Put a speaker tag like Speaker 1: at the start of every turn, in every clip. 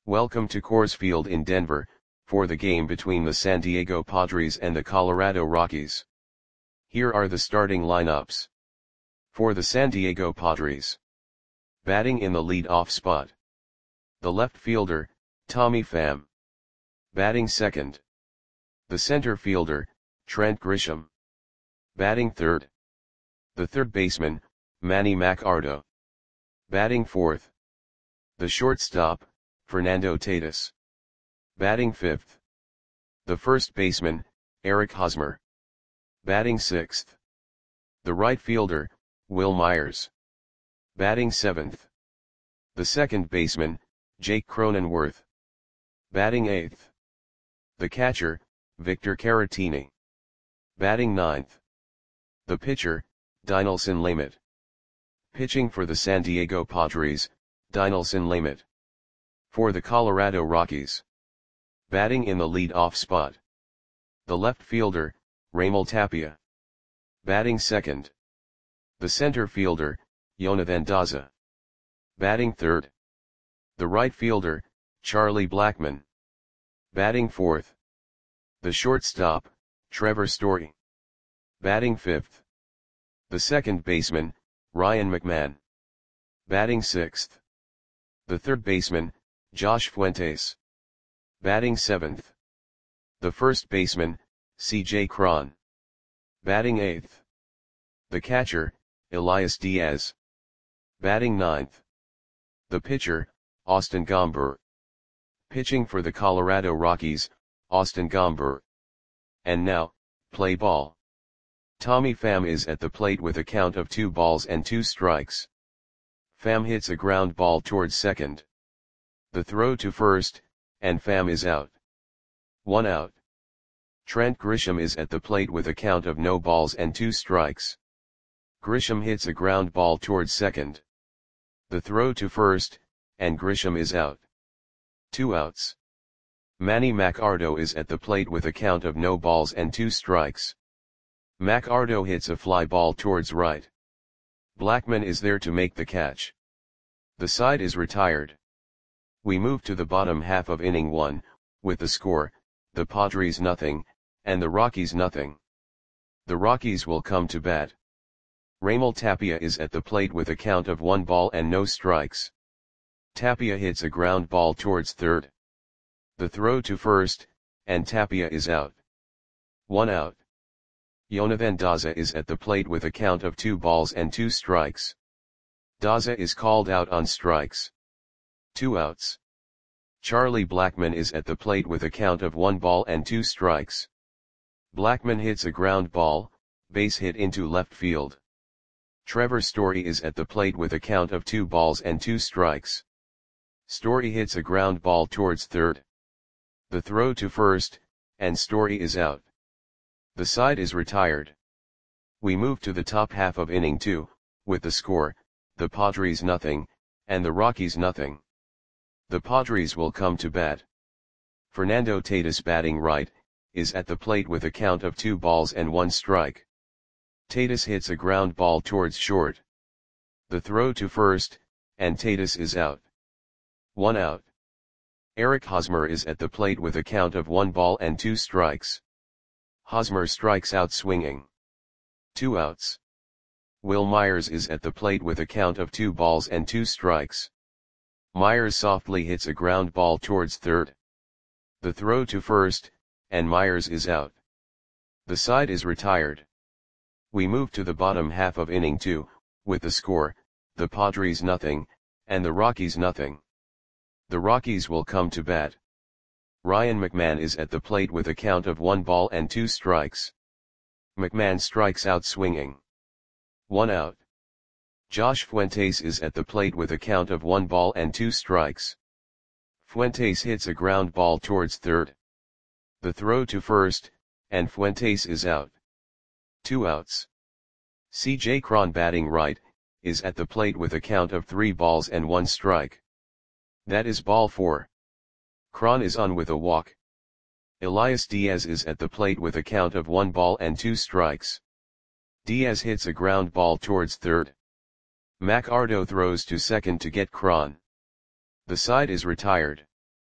Speaker 1: Welcome to Coors Field in Denver, for the game between the San Diego Padres and the Colorado Rockies. Here are the starting lineups. For the San Diego Padres. Batting in the lead-off spot. The left fielder, Tommy Pham. Batting second. The center fielder, Trent Grisham. Batting third. The third baseman, Manny Machado. Batting fourth. The shortstop, Fernando Tatis. Batting fifth. The first baseman, Eric Hosmer. Batting sixth. The right fielder, Wil Myers. Batting seventh. The second baseman, Jake Cronenworth. Batting eighth. The catcher, Victor Caratini. Batting ninth. The pitcher, Dinelson Lamet. Pitching for the San Diego Padres, Dinelson Lamet. For the Colorado Rockies. Batting in the lead-off spot. The left fielder, Raimel Tapia. Batting second. The center fielder, Jonathan Daza. Batting third. The right fielder, Charlie Blackmon. Batting fourth. The shortstop, Trevor Story. Batting fifth. The second baseman, Ryan McMahon. Batting sixth. The third baseman, Josh Fuentes. Batting seventh. The first baseman, C.J. Cron. Batting eighth. The catcher, Elias Diaz. Batting ninth. The pitcher, Austin Gomber. Pitching for the Colorado Rockies, Austin Gomber. And now, play ball. Tommy Pham is at the plate with a count of 2-2. Pham hits a ground ball towards second. The throw to first, and Pham is out. 1 out. Trent Grisham is at the plate with a count of 0-2. Grisham hits a ground ball towards second. The throw to first, and Grisham is out. 2 outs. Manny Machado is at the plate with a count of 0-2. Machado hits a fly ball towards right. Blackmon is there to make the catch. The side is retired. We move to the bottom half of inning 1, with the score, the Padres 0, and the Rockies 0. The Rockies will come to bat. Raimel Tapia is at the plate with a count of 1-0. Tapia hits a ground ball towards third. The throw to first, and Tapia is out. 1 out. Jonathan Daza is at the plate with a count of 2-2. Daza is called out on strikes. 2 outs. Charlie Blackmon is at the plate with a count of 1-2. Blackmon hits a ground ball, base hit into left field. Trevor Story is at the plate with a count of 2-2. Story hits a ground ball towards third. The throw to first, and Story is out. The side is retired. We move to the top half of inning 2, with the score, the Padres 0, and the Rockies 0. The Padres will come to bat. Fernando Tatis batting right, is at the plate with a count of 2-1. Tatis hits a ground ball towards short. The throw to first, and Tatis is out. 1 out. Eric Hosmer is at the plate with a count of 1-2. Hosmer strikes out swinging. 2 outs. Wil Myers is at the plate with a count of 2-2. Myers softly hits a ground ball towards third. The throw to first, and Myers is out. The side is retired. We move to the bottom half of inning 2, with the score, the Padres 0, and the Rockies 0. The Rockies will come to bat. Ryan McMahon is at the plate with a count of 1-2. McMahon strikes out swinging. 1 out. Josh Fuentes is at the plate with a count of 1-2. Fuentes hits a ground ball towards third. The throw to first, and Fuentes is out. 2 outs. C.J. Cron batting right, is at the plate with a count of 3-1. That is ball 4. Cron is on with a walk. Elias Diaz is at the plate with a count of 1-2. Diaz hits a ground ball towards third. Machado throws to second to get Cron. The side is retired.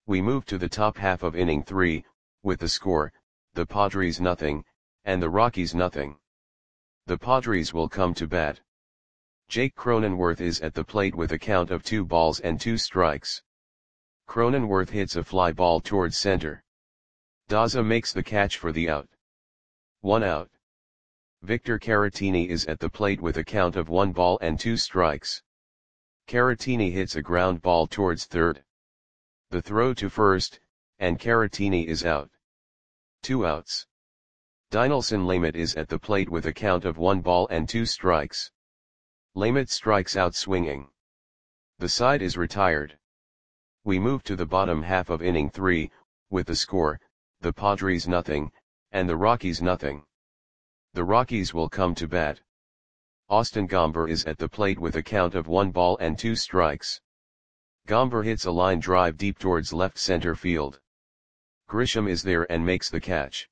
Speaker 1: We move to the top half of inning 3, with the score, the Padres nothing, and the Rockies nothing. The Padres will come to bat. Jake Cronenworth is at the plate with a count of 2 balls and 2 strikes. Cronenworth hits a fly ball towards center. Daza makes the catch for the out. 1 out. Victor Caratini is at the plate with a count of 1 ball and 2 strikes. Caratini hits a ground ball towards third. The throw to first, and Caratini is out. 2 outs. Dinelson Lamet is at the plate with a count of 1 ball and 2 strikes. Lamet strikes out swinging. The side is retired. We move to the bottom half of inning 3, with the score, the Padres nothing, and the Rockies nothing. The Rockies will come to bat. Austin Gomber is at the plate with a count of 1 ball and 2 strikes. Gomber hits a line drive deep towards left center field. Grisham is there and makes the catch.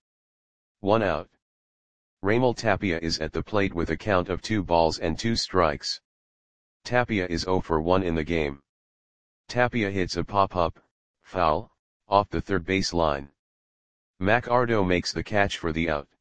Speaker 1: 1 out. Raimel Tapia is at the plate with a count of 2 balls and 2 strikes. Tapia is 0 for 1 in the game. Tapia hits a pop-up, foul, off the third base line. McArdo makes the catch for the out.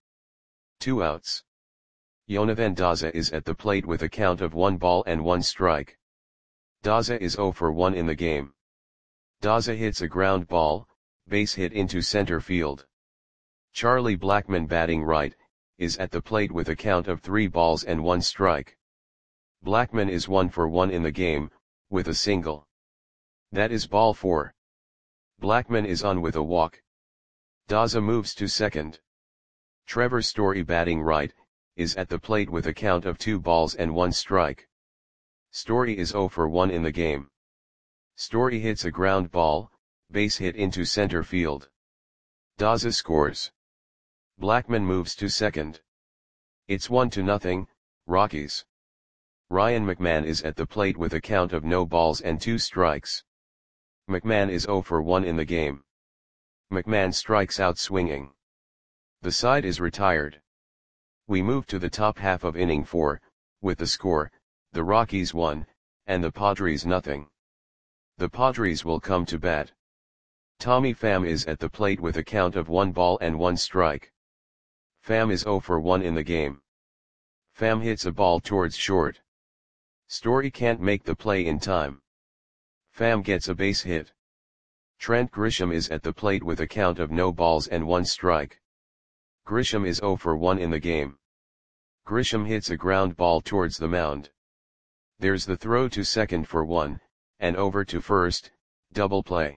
Speaker 1: 2 outs. Jonathan Daza is at the plate with a count of 1 ball and 1 strike. Daza is 0 for 1 in the game. Daza hits a ground ball, base hit into center field. Charlie Blackmon, batting right, is at the plate with a count of 3 balls and 1 strike. Blackmon is 1 for 1 in the game, with a single. That is ball 4. Blackmon is on with a walk. Daza moves to second. Trevor Story, batting right, is at the plate with a count of 2 balls and 1 strike. Story is 0 for 1 in the game. Story hits a ground ball, base hit into center field. Daza scores. Blackmon moves to second. It's 1-0, Rockies. Ryan McMahon is at the plate with a count of no balls and 2 strikes. McMahon is 0 for 1 in the game. McMahon strikes out swinging. The side is retired. We move to the top half of inning 4, with the score, the Rockies 1, and the Padres nothing. The Padres will come to bat. Tommy Pham is at the plate with a count of 1 ball and 1 strike. Pham is 0 for 1 in the game. Pham hits a ball towards short. Story can't make the play in time. Pham gets a base hit. Trent Grisham is at the plate with a count of no balls and 1 strike. Grisham is 0 for 1 in the game. Grisham hits a ground ball towards the mound. There's the throw to second for 1, and over to first, double play.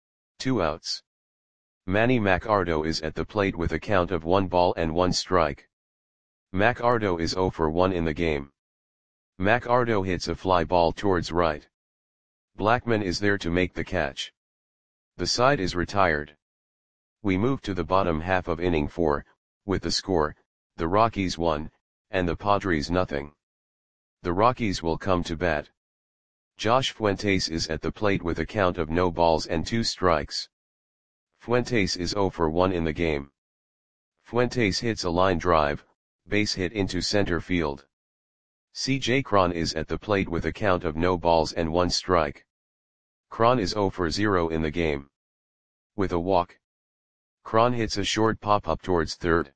Speaker 1: 2 outs. Manny McArdo is at the plate with a count of 1 ball and 1 strike. McArdo is 0 for 1 in the game. McArdo hits a fly ball towards right. Blackmon is there to make the catch. The side is retired. We move to the bottom half of inning 4, with the score, the Rockies 1, and the Padres nothing. The Rockies will come to bat. Josh Fuentes is at the plate with a count of no balls and 2 strikes. Fuentes is 0 for 1 in the game. Fuentes hits a line drive, base hit into center field. C.J. Cron is at the plate with a count of no balls and 1 strike. Cron is 0 for 0 in the game. With a walk. Cron hits a short pop-up towards third.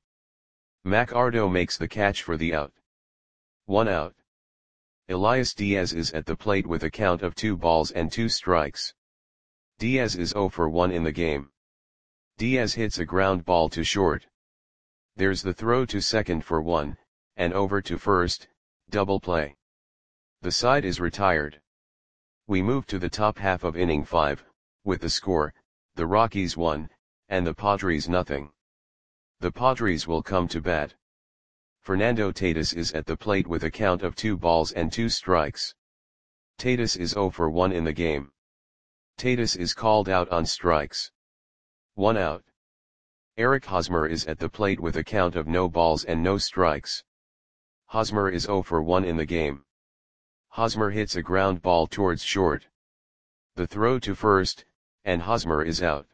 Speaker 1: McArdo makes the catch for the out. 1 out. Elias Diaz is at the plate with a count of 2 balls and 2 strikes. Diaz is 0 for 1 in the game. Diaz hits a ground ball to short. There's the throw to second for 1, and over to first, double play. The side is retired. We move to the top half of inning 5, with the score, the Rockies 1, and the Padres nothing. The Padres will come to bat. Fernando Tatis is at the plate with a count of 2 balls and 2 strikes. Tatis is 0 for 1 in the game. Tatis is called out on strikes. 1 out. Eric Hosmer is at the plate with a count of no balls and no strikes. Hosmer is 0 for 1 in the game. Hosmer hits a ground ball towards short. The throw to first, and Hosmer is out.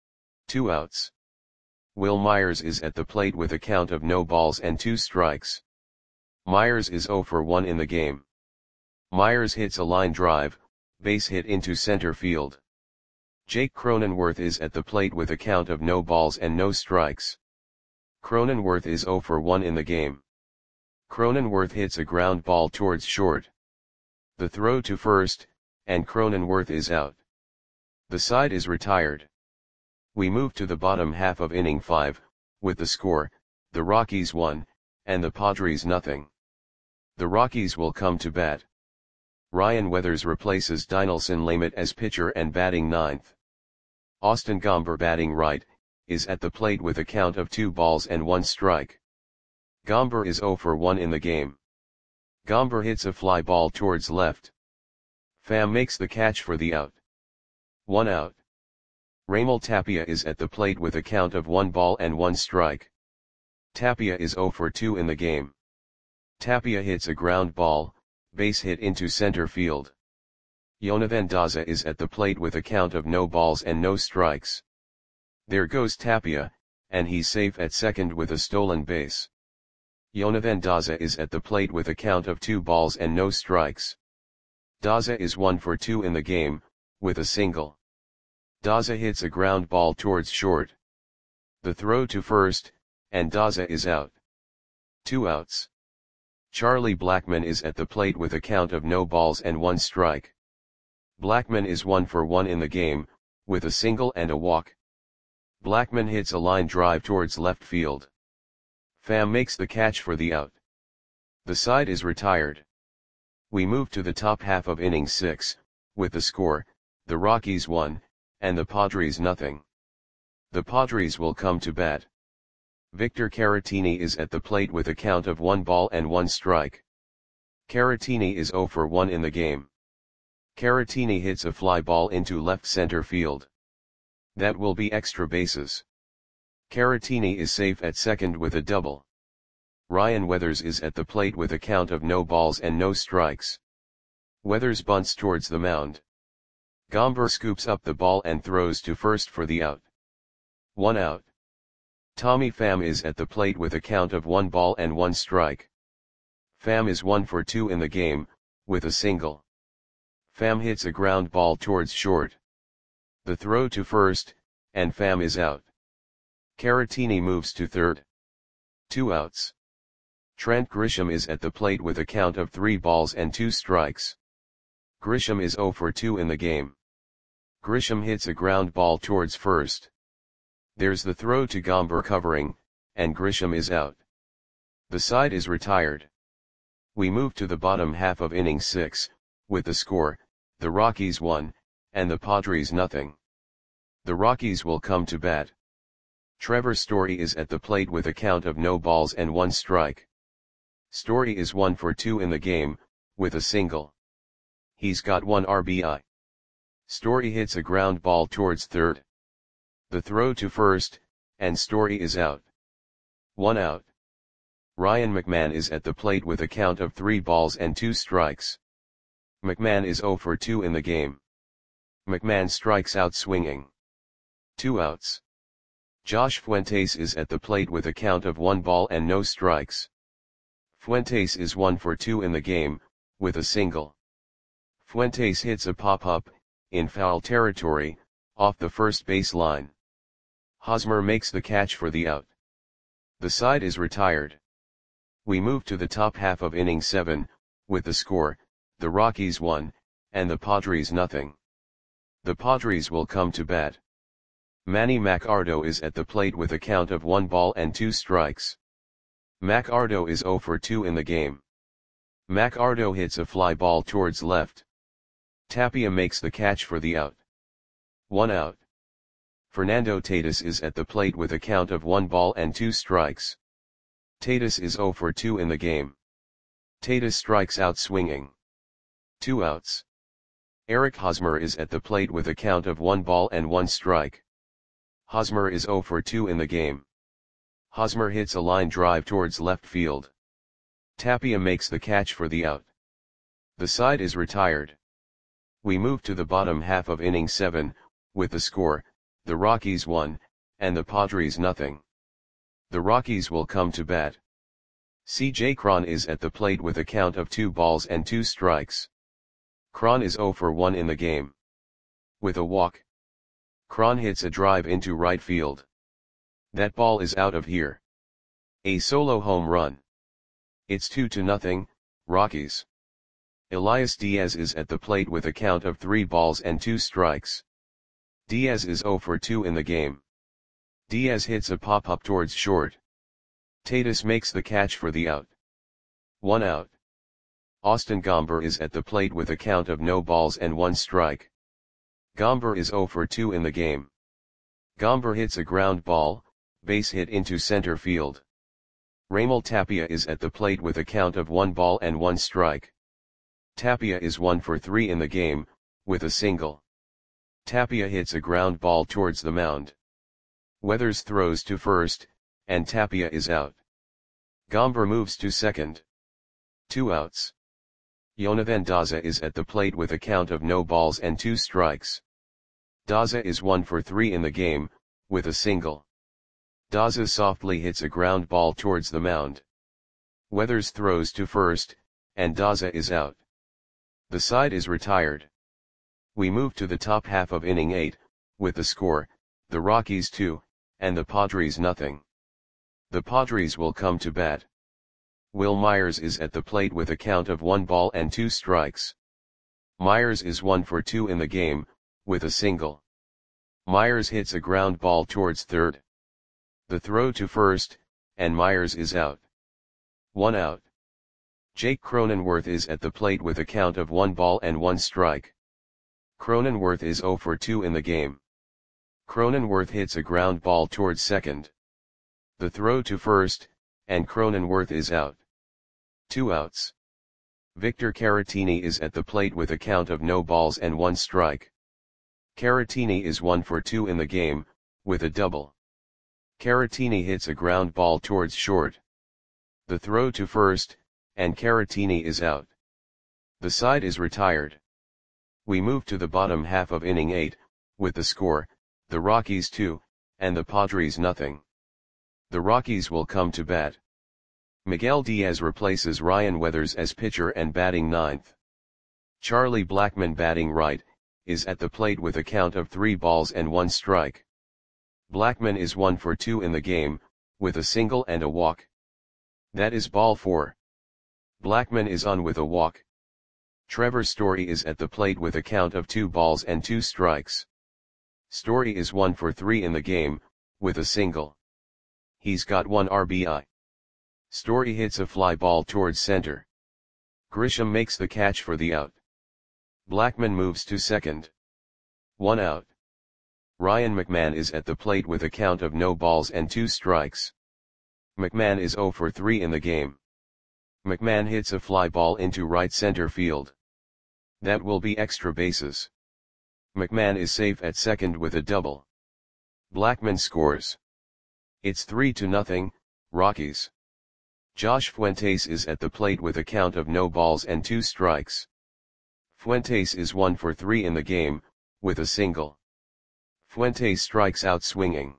Speaker 1: 2 outs. Will Myers is at the plate with a count of no balls and 2 strikes. Myers is 0 for 1 in the game. Myers hits a line drive, base hit into center field. Jake Cronenworth is at the plate with a count of no balls and no strikes. Cronenworth is 0 for 1 in the game. Cronenworth hits a ground ball towards short. The throw to first, and Cronenworth is out. The side is retired. We move to the bottom half of inning 5, with the score, the Rockies 1, and the Padres nothing. The Rockies will come to bat. Ryan Weathers replaces Dinelson Lamet as pitcher and batting ninth. Austin Gomber, batting right, is at the plate with a count of 2 balls and 1 strike. Gomber is 0 for 1 in the game. Gomber hits a fly ball towards left. Pham makes the catch for the out. 1 out. Raimel Tapia is at the plate with a count of 1 ball and 1 strike. Tapia is 0 for 2 in the game. Tapia hits a ground ball, base hit into center field. Jonathan Daza is at the plate with a count of no balls and no strikes. There goes Tapia, and he's safe at second with a stolen base. Jonathan Daza is at the plate with a count of 2 balls and no strikes. Daza is 1 for 2 in the game, with a single. Daza hits a ground ball towards short. The throw to first, and Daza is out. 2 outs. Charlie Blackmon is at the plate with a count of no balls and 1 strike. Blackmon is 1 for 1 in the game, with a single and a walk. Blackmon hits a line drive towards left field. Pham makes the catch for the out. The side is retired. We move to the top half of inning 6, with the score, the Rockies 1, and the Padres nothing. The Padres will come to bat. Victor Caratini is at the plate with a count of 1 ball and 1 strike. Caratini is 0 for 1 in the game. Caratini hits a fly ball into left center field. That will be extra bases. Caratini is safe at second with a double. Ryan Weathers is at the plate with a count of no balls and no strikes. Weathers bunts towards the mound. Gomber scoops up the ball and throws to first for the out. 1 out. Tommy Pham is at the plate with a count of 1 ball and 1 strike. Pham is 1 for 2 in the game, with a single. Pham hits a ground ball towards short. The throw to first, and Pham is out. Caratini moves to third. 2 outs. Trent Grisham is at the plate with a count of 3 balls and 2 strikes. Grisham is 0 for 2 in the game. Grisham hits a ground ball towards first. There's the throw to Gomber covering, and Grisham is out. The side is retired. We move to the bottom half of inning 6, with the score, the Rockies 1, and the Padres nothing. The Rockies will come to bat. Trevor Story is at the plate with a count of no balls and 1 strike. Story is 1 for 2 in the game, with a single. He's got 1 RBI. Story hits a ground ball towards third. The throw to first, and Story is out. 1 out. Ryan McMahon is at the plate with a count of 3 balls and 2 strikes. McMahon is 0 for 2 in the game. McMahon strikes out swinging. 2 outs. Josh Fuentes is at the plate with a count of 1 ball and no strikes. Fuentes is 1 for 2 in the game, with a single. Fuentes hits a pop-up, in foul territory, off the first base line. Hosmer makes the catch for the out. The side is retired. We move to the top half of inning 7, with the score, the Rockies 1, and the Padres nothing. The Padres will come to bat. Manny Macardo is at the plate with a count of 1 ball and 2 strikes. Macardo is 0 for 2 in the game. Macardo hits a fly ball towards left. Tapia makes the catch for the out. 1 out. Fernando Tatis is at the plate with a count of 1 ball and 2 strikes. Tatis is 0 for 2 in the game. Tatis strikes out swinging. 2 outs. Eric Hosmer is at the plate with a count of 1 ball and 1 strike. Hosmer is 0 for 2 in the game. Hosmer hits a line drive towards left field. Tapia makes the catch for the out. The side is retired. We move to the bottom half of inning 7, with the score, the Rockies 1, and the Padres nothing. The Rockies will come to bat. C.J. Cron is at the plate with a count of 2 balls and 2 strikes. Cron is 0 for 1 in the game. With a walk. Cron hits a drive into right field. That ball is out of here. A solo home run. It's 2-0, Rockies. Elias Diaz is at the plate with a count of 3 balls and 2 strikes. Diaz is 0 for 2 in the game. Diaz hits a pop-up towards short. Tatis makes the catch for the out. 1 out. Austin Gomber is at the plate with a count of no balls and 1 strike. Gomber is 0 for 2 in the game. Gomber hits a ground ball, base hit into center field. Raimel Tapia is at the plate with a count of 1 ball and 1 strike. Tapia is 1 for 3 in the game, with a single. Tapia hits a ground ball towards the mound. Weathers throws to first, and Tapia is out. Gomber moves to second. 2 outs. Yonavan Daza is at the plate with a count of no balls and 2 strikes. Daza is 1 for 3 in the game, with a single. Daza softly hits a ground ball towards the mound. Weathers throws to first, and Daza is out. The side is retired. We move to the top half of inning 8, with the score, the Rockies 2, and the Padres nothing. The Padres will come to bat. Will Myers is at the plate with a count of 1 ball and 2 strikes. Myers is 1 for 2 in the game, with a single. Myers hits a ground ball towards third. The throw to first, and Myers is out. 1 out. Jake Cronenworth is at the plate with a count of 1 ball and 1 strike. Cronenworth is 0 for 2 in the game. Cronenworth hits a ground ball towards second. The throw to first, and Cronenworth is out. 2 outs. Victor Caratini is at the plate with a count of no balls and 1 strike. Caratini is 1 for 2 in the game, with a double. Caratini hits a ground ball towards short. The throw to first, and Caratini is out. The side is retired. We move to the bottom half of inning 8, with the score, the Rockies 2, and the Padres nothing. The Rockies will come to bat. Miguel Diaz replaces Ryan Weathers as pitcher and batting ninth. Charlie Blackmon, batting right, is at the plate with a count of 3 balls and 1 strike. Blackmon is 1 for 2 in the game, with a single and a walk. That is ball 4. Blackmon is on with a walk. Trevor Story is at the plate with a count of 2 balls and 2 strikes. Story is 1 for 3 in the game, with a single. He's got 1 RBI. Story hits a fly ball towards center. Grisham makes the catch for the out. Blackmon moves to second. 1 out. Ryan McMahon is at the plate with a count of no balls and 2 strikes. McMahon is 0 for 3 in the game. McMahon hits a fly ball into right center field. That will be extra bases. McMahon is safe at second with a double. Blackmon scores. It's 3-0, Rockies. Josh Fuentes is at the plate with a count of no balls and 2 strikes. Fuentes is 1 for 3 in the game, with a single. Fuentes strikes out swinging.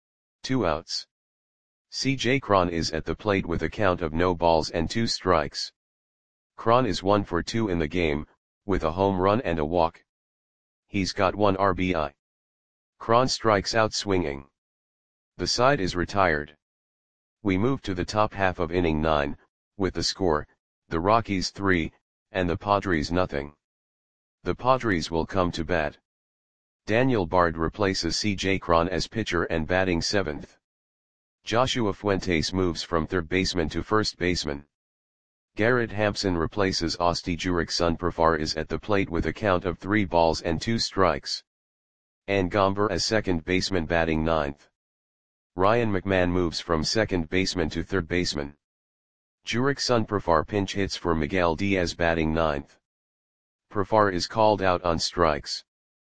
Speaker 1: 2 outs. C.J. Cron is at the plate with a count of no balls and 2 strikes. Cron is 1 for 2 in the game, with a home run and a walk. He's got 1 RBI. Cron strikes out swinging. The side is retired. We move to the top half of inning 9, with the score, the Rockies 3, and the Padres nothing. The Padres will come to bat. Daniel Bard replaces C.J. Cron as pitcher and batting 7th. Joshua Fuentes moves from third baseman to first baseman. Garrett Hampson replaces Asti Jurickson. Profar is at the plate with a count of 3 balls and 2 strikes. And Gomber as second baseman, batting 9th. Ryan McMahon moves from second baseman to third baseman. Jurickson Profar pinch hits for Miguel Diaz, batting 9th. Profar is called out on strikes.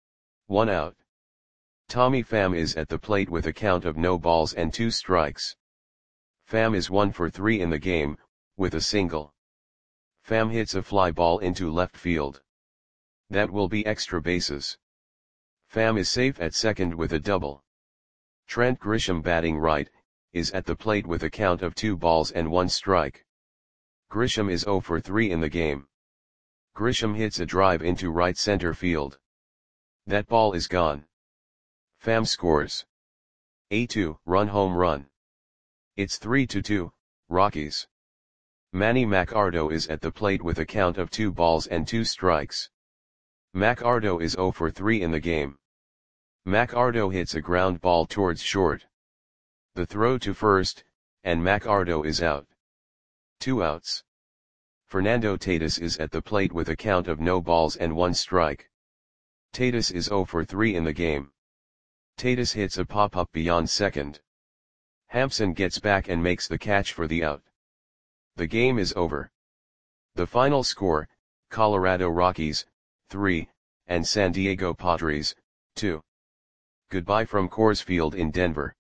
Speaker 1: 1 out. Tommy Pham is at the plate with a count of no balls and 2 strikes. Pham is 1 for 3 in the game, with a single. Pham hits a fly ball into left field. That will be extra bases. Pham is safe at second with a double. Trent Grisham, batting right, is at the plate with a count of 2 balls and 1 strike. Grisham is 0 for 3 in the game. Grisham hits a drive into right center field. That ball is gone. Pham scores. A2, run home run. It's 3-2, Rockies. Manny Machado is at the plate with a count of 2 balls and 2 strikes. Machado is 0 for 3 in the game. Machado hits a ground ball towards short. The throw to first, and Machado is out. 2 outs. Fernando Tatis is at the plate with a count of no balls and 1 strike. Tatis is 0 for 3 in the game. Tatis hits a pop-up beyond second. Hampson gets back and makes the catch for the out. The game is over. The final score, Colorado Rockies, 3, and San Diego Padres, 2. Goodbye from Coors Field in Denver.